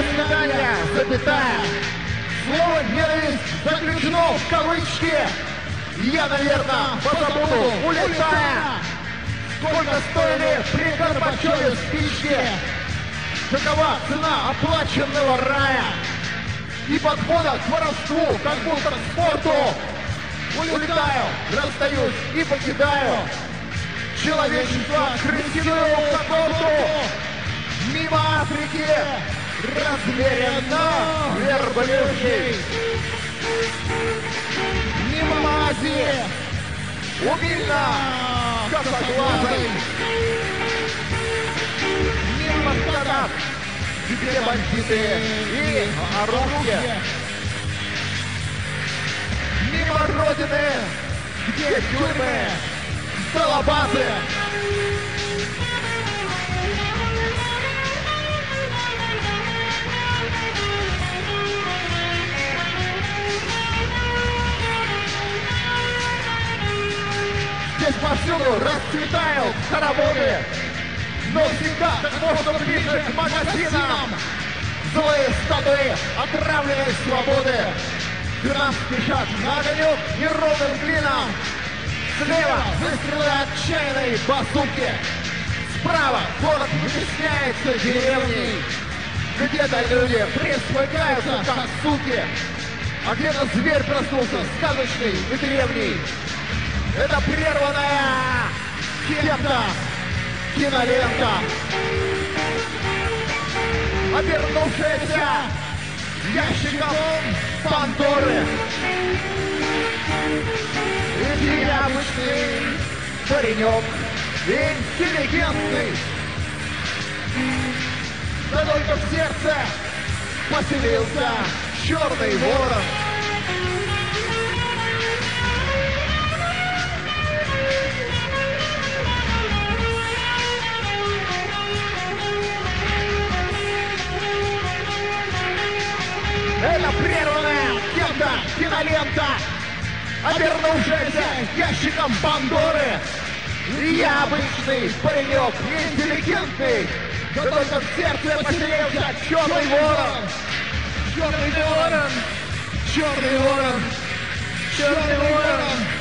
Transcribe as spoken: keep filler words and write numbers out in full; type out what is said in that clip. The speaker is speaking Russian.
свидания, запятая. Слово «ненависть» заключено в кавычки. Я, наверное, позабуду, улетая. Сколько стоили при Горбачеве спички? Какова цена оплаченного рая? И подхода к воровству, как будто к спорту. Улетаю, расстаюсь и покидаю человечество крысиную когорту. Мимо Африки размеренно верблюжий. Мимо Азии умильно косоглазый. Мимо штатов, где бандиты и оружие. Мимо родины, где тюрьмы, столобаты. Здесь повсюду расцветают хороводы, но всегда как можно ближе к магазинам. Злые статуи отравленной свободы к нам спешат на огонек неровным клином. Слева выстрелы отчаянной базуки. Справа город вытесняется деревней. Где-то люди присмыкаются, как суки, а где-то зверь проснулся, сказочный и древний. Это прерванная кем-то кинолента, обернувшаяся ящиком Пандоры. И необычный паренек, интеллигентный, да только в сердце поселился черный ворон. Это прерванная кем-то кинолента, обернувшаяся ящиком Пандоры. И я обычный паренек, интеллигентный, да только в сердце поселился черный ворон. Черный ворон, черный ворон, черный ворон.